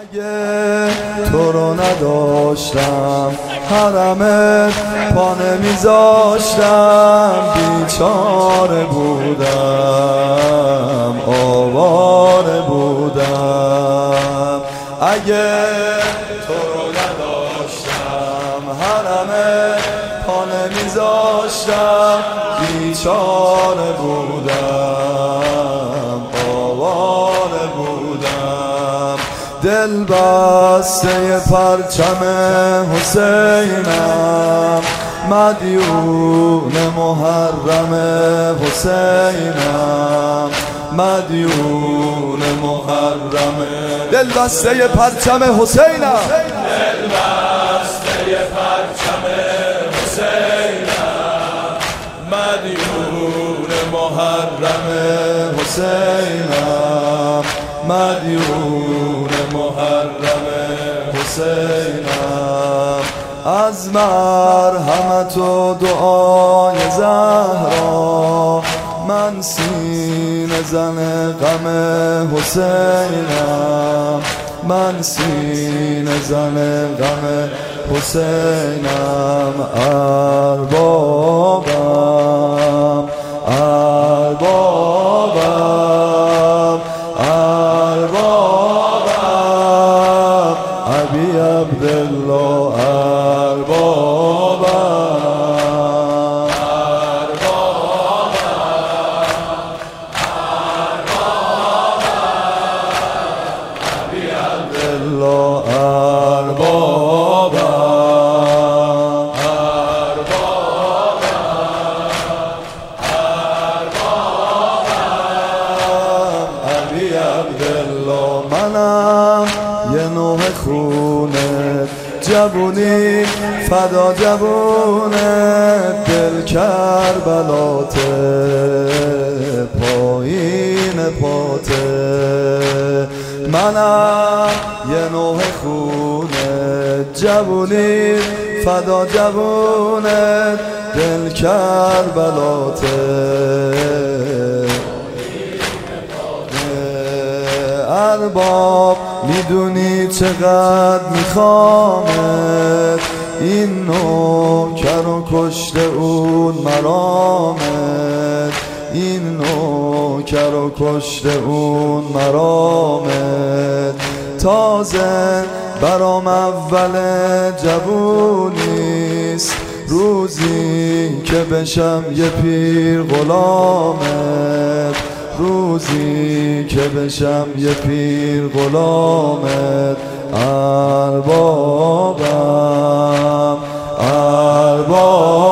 اگه تو رو نداشتم حرمت پا نمیذاشتم، بیچاره بودم آواره بودم. اگه تو رو نداشتم حرمت پا نمیذاشتم، بیچاره بودم آواره بودم. دل بسته پرچم حسینم، مدیون محرم حسینم، مدیون محرم. دل بسته پرچم حسینم، دل بسته پرچم حسینم، مدیون محرم حسینم، مدیون محرم حسینم. از مرحمت و دعای زهرا من سینه زن غم حسینم، من سینه زن غم حسینم. اربابم اربابم اربابم، ابی عبدالله اربابم ابی عبدالله اربابم ابی عبدالله. منم یه نوح خونه جوونی فدا جوونه، دل کربلاته پایین پاته. منم یه نوح خونه جوونی فدا جوونه، دل کربلاته. ارباب میدونی چقدر میخوامت، این نوکر و کشته اون مرامت، این نوکر و کشته اون مرامت. تازه برام اول جوونیست، روزی که بشم یه پیر غلامت، روزی که بشم یه پیر غلامت. اربابم اربابم